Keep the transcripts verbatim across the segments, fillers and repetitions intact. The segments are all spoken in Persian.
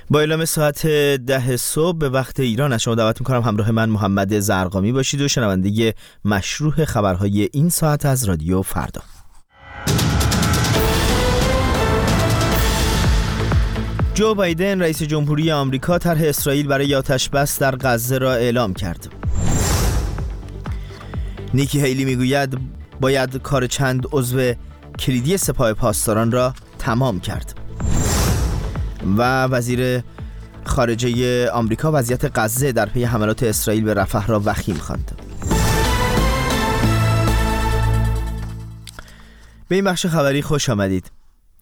با اعلام ساعت ده صبح به وقت ایران از شما دعوت میکنم همراه من محمد زرقامی باشید و شنونده مشروح خبرهای این ساعت از رادیو فردا. جو بایدن رئیس جمهوری آمریکا طرح اسرائیل برای آتش‌بس در غزه را اعلام کرد. نیکی هیلی میگوید باید کار چند عضو کلیدی سپاه پاسداران را تمام کرد. و وزیر خارجه آمریکا وضعیت غزه در پی حملات اسرائیل به رفح را وخیم خواند. به این بخش خبری خوش آمدید.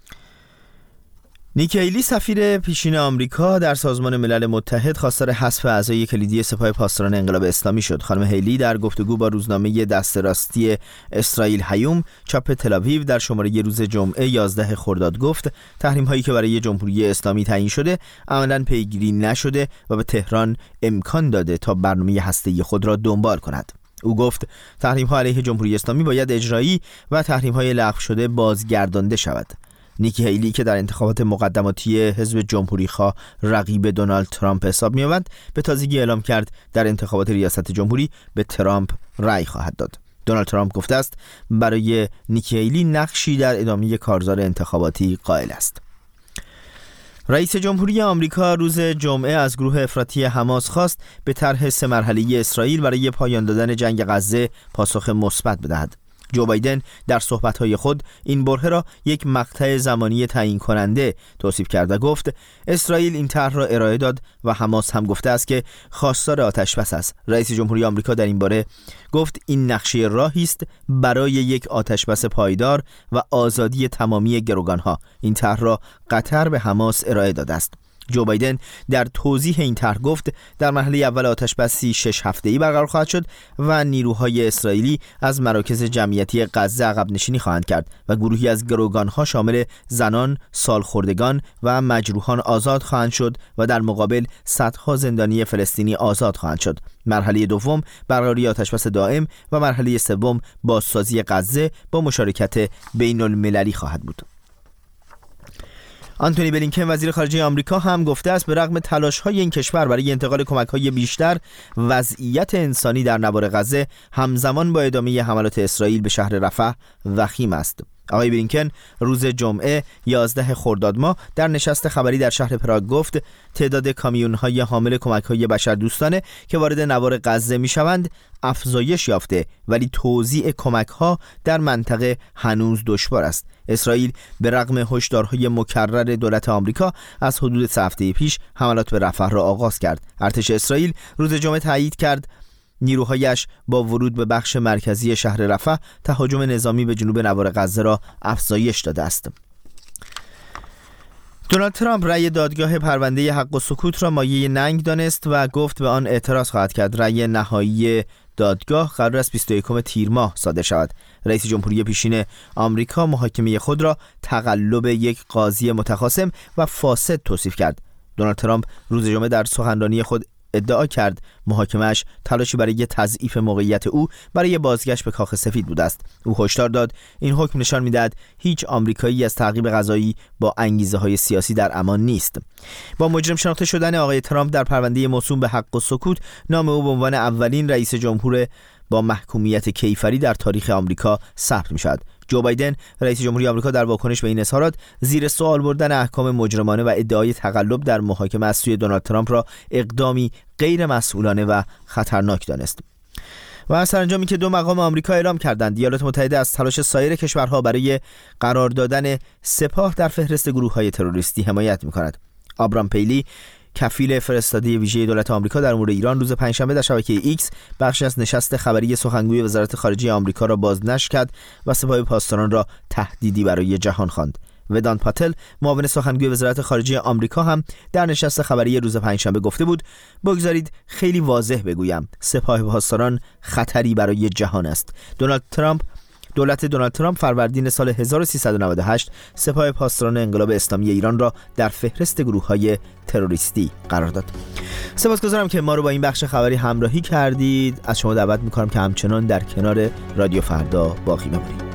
نیکی هیلی سفیر پیشین آمریکا در سازمان ملل متحد خواستار حذف اعضای کلیدی سپاه پاسداران انقلاب اسلامی شد. خانم هیلی در گفتگو با روزنامه دست راستی اسرائیل هیوم چاپ تل‌آویو در شماره روز جمعه یازده خرداد گفت تحریم هایی که برای جمهوری اسلامی تعیین شده عملاً پیگیری نشده و به تهران امکان داده تا برنامه هسته‌ای خود را دنبال کند. او گفت تحریم ها علیه جمهوری اسلامی باید اجرایی و تحریم های لغو شده بازگردانده شود. نیکی هیلی که در انتخابات مقدماتی حزب جمهوری‌خواه رقیب دونالد ترامپ حساب می‌یابد به تازگی اعلام کرد در انتخابات ریاست جمهوری به ترامپ رأی خواهد داد. دونالد ترامپ گفته است برای نیکی هیلی نقشی در ادامه کارزار انتخاباتی قائل است. رئیس جمهوری آمریکا روز جمعه از گروه افراطی حماس خواست به طرح سه مرحله‌ای اسرائیل برای پایان دادن جنگ غزه پاسخ مثبت بدهد. جو بایدن در صحبت‌های خود این برهه را یک مقطع زمانی تعیین کننده توصیف کرد و گفت اسرائیل این طرح را ارائه داد و حماس هم گفته است که خواستار آتش‌بس است. رئیس جمهوری آمریکا در این باره گفت این نقشه راهی است برای یک آتش‌بس پایدار و آزادی تمامی گروگان‌ها. این طرح را قطر به حماس ارائه داده است. جو بایدن در توضیح این طرح گفت در مرحله اول آتش‌بسی شش هفته‌ای برقرار خواهد شد و نیروهای اسرائیلی از مراکز جمعیتی غزه عقب نشینی خواهند کرد و گروهی از گروگان‌ها شامل زنان، سالخوردگان و مجروحان آزاد خواهند شد و در مقابل صدها زندانی فلسطینی آزاد خواهند شد. مرحله دوم برقراری آتش‌بس دائم و مرحله سوم بازسازی غزه با مشارکت بین‌المللی خواهد بود. آنتونی بلینکن وزیر خارجه آمریکا هم گفته است به رغم تلاش‌های این کشور برای انتقال کمک‌های بیشتر وضعیت انسانی در نوار غزه همزمان با ادامه حملات اسرائیل به شهر رفح وخیم است. آقای بلینکن روز جمعه یازده خرداد ماه در نشست خبری در شهر پراگ گفت تعداد کامیون‌های حامل کمک‌های بشردوستانه که وارد نوار غزه می‌شوند افزایش یافته ولی توزیع کمک‌ها در منطقه هنوز دشوار است. اسرائیل به رغم هشدارهای مکرر دولت آمریکا از حدود سه هفته پیش حملات به رفح را آغاز کرد. ارتش اسرائیل روز جمعه تایید کرد نیروهایش با ورود به بخش مرکزی شهر رفح تهاجم نظامی به جنوب نوار غزه را افزایش داده است. دونالد ترامپ رأی دادگاه پرونده حق و سکوت را مایه ننگ دانست و گفت به آن اعتراض خواهد کرد. رأی نهایی دادگاه قرار است بیست و یکم تیر ماه صادر شود. رئیس جمهوری پیشین آمریکا محاکمه خود را تقلب یک قاضی متخاصم و فاسد توصیف کرد. دونالد ترامپ روز جمعه در سخنرانی خود ادعا کرد محاکمه‌اش تلاشی برای تضعیف موقعیت او برای بازگشت به کاخ سفید بوده است. او هشدار داد این حکم نشان می‌دهد هیچ آمریکایی از تعقیب قضایی با انگیزه‌های سیاسی در امان نیست. با مجرم شناخته شدن آقای ترامپ در پرونده موسوم به حق و سکوت نام او به عنوان اولین رئیس جمهور با محکومیت کیفری در تاریخ آمریکا ثبت می‌شود. جو بایدن رئیس جمهوری آمریکا در واکنش به این اظهارات زیر سوال بردن احکام مجرمانه و ادعای تقلب در محاکمه از سوی دونالد ترامپ را اقدامی غیر مسئولانه و خطرناک دانست. و سرانجامی که دو مقام آمریکا اعلام کردند ایالات متحده از تلاش سایر کشورها برای قرار دادن سپاه در فهرست گروه‌های تروریستی حمایت می‌کند. آبرام پیلی کفیل فرستاده ویژه دولت آمریکا در امور ایران روز پنجشنبه در شبکه ایکس بخشی از نشست خبری سخنگوی وزارت خارجه آمریکا را بازنشر کرد و سپاه پاسداران را تهدیدی برای جهان خواند. ودان پاتل معاون سخنگوی وزارت خارجه آمریکا هم در نشست خبری روز پنجشنبه گفته بود بگذارید خیلی واضح بگویم سپاه پاسداران خطری برای جهان است. دونالد ترامپ دولت دونالد ترامپ فروردین سال هزار و سیصد و نود و هشت سپاه پاسداران انقلاب اسلامی ایران را در فهرست گروه‌های تروریستی قرار داد. سپاسگزارم که ما رو با این بخش خبری همراهی کردید. از شما دعوت می‌کنم که همچنان در کنار رادیو فردا باقی بمانید.